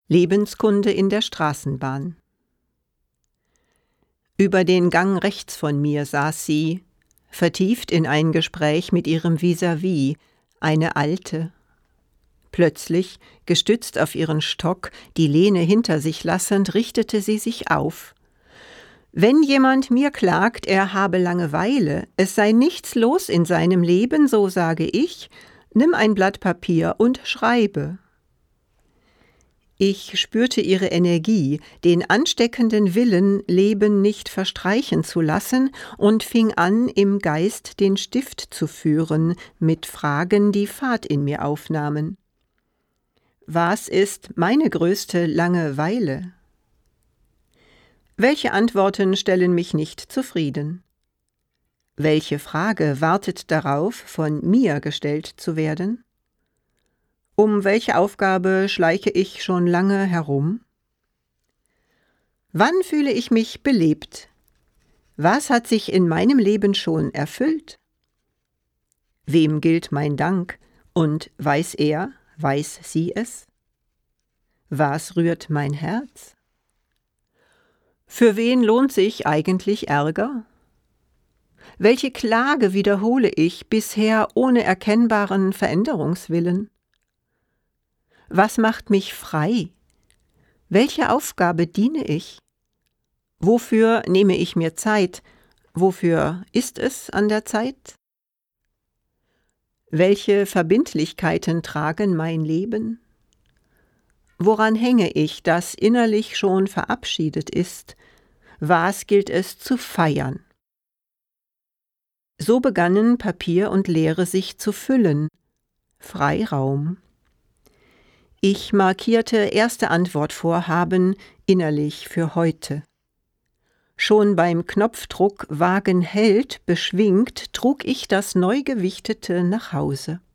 Lebenskunde in der Straßenbahn. Über den Gang rechts von mir saß sie, vertieft in ein Gespräch mit ihrem Vis-à-vis, eine Alte. Plötzlich, gestützt auf ihren Stock, die Lehne hinter sich lassend, richtete sie sich auf. »Wenn jemand mir klagt, er habe Langeweile, es sei nichts los in seinem Leben, so sage ich, nimm ein Blatt Papier und schreibe.« Ich spürte ihre Energie, den ansteckenden Willen, Leben nicht verstreichen zu lassen, und fing an, im Geist den Stift zu führen, mit Fragen, die Fahrt in mir aufnahmen. Was ist meine größte Langeweile? Welche Antworten stellen mich nicht zufrieden? Welche Frage wartet darauf, von mir gestellt zu werden? Um welche Aufgabe schleiche ich schon lange herum? Wann fühle ich mich belebt? Was hat sich in meinem Leben schon erfüllt? Wem gilt mein Dank und weiß er, weiß sie es? Was rührt mein Herz? Für wen lohnt sich eigentlich Ärger? Welche Klage wiederhole ich bisher ohne erkennbaren Veränderungswillen? Was macht mich frei? Welche Aufgabe diene ich? Wofür nehme ich mir Zeit? Wofür ist es an der Zeit? Welche Verbindlichkeiten tragen mein Leben? Woran hänge ich, das innerlich schon verabschiedet ist? Was gilt es zu feiern? So begannen Papier und Leere sich zu füllen. Freiraum. Ich markierte erste Antwortvorhaben innerlich für heute. Schon beim Knopfdruck Wagen hält beschwingt trug ich das Neugewichtete nach Hause.